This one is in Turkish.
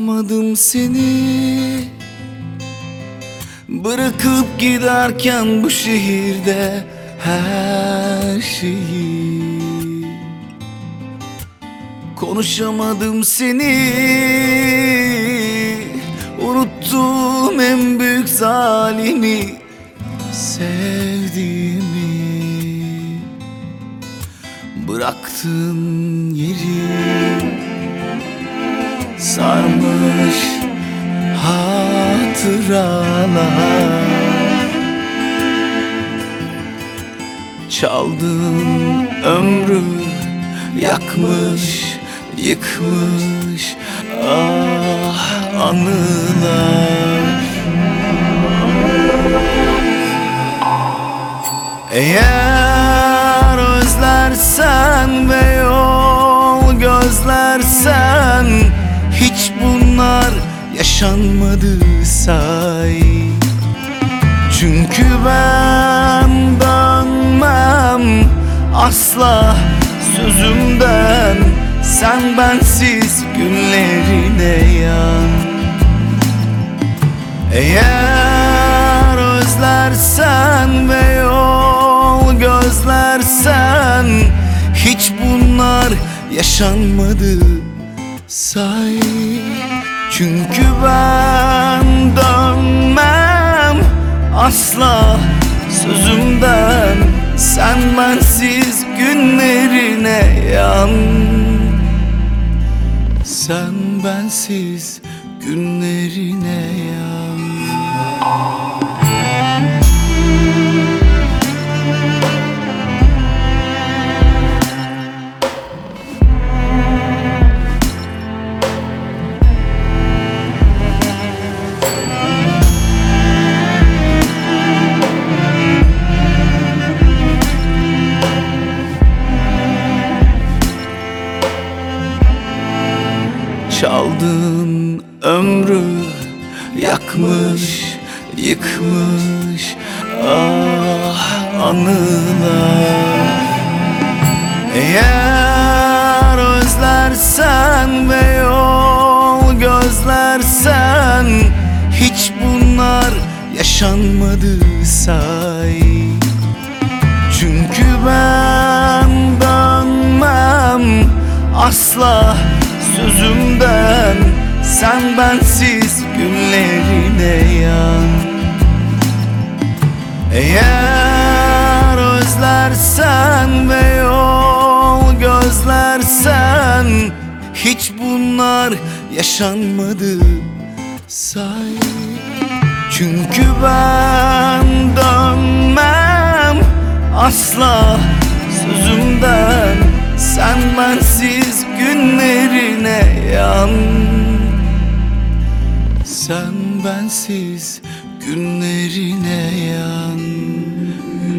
Konuşamadım seni bırakıp giderken bu şehirde her şeyi. Konuşamadım seni, unuttum en büyük zalimi, sevdiğimi. Bıraktığın yeri sarmış hatıralar, çaldığın ömrü yakmış, yıkmış anılar. Eğer özlersen ve yol gözlersen, hiç bunlar yaşanmadı say. Çünkü ben dönmem asla sözümden, sen bensiz günlerine yan. Eğer özlersen ve yol gözlersen, hiç bunlar yaşanmadı say. Çünkü ben dönmem asla sözümden, sen bensiz günlerine yan. Sen bensiz günlerine yan. Çaldığın ömrü yakmış, yıkmış anılar. Eğer özlersen ve yol gözlersen, hiç bunlar yaşanmadı say. Çünkü ben dönmem asla sözümden, sen bensiz günlerine yan. Eğer özlersen ve yol gözlersen, hiç bunlar yaşanmadı say. Çünkü ben dönmem asla sözümden, sen bensiz günlerine yan. Sen bensiz günlerine yan.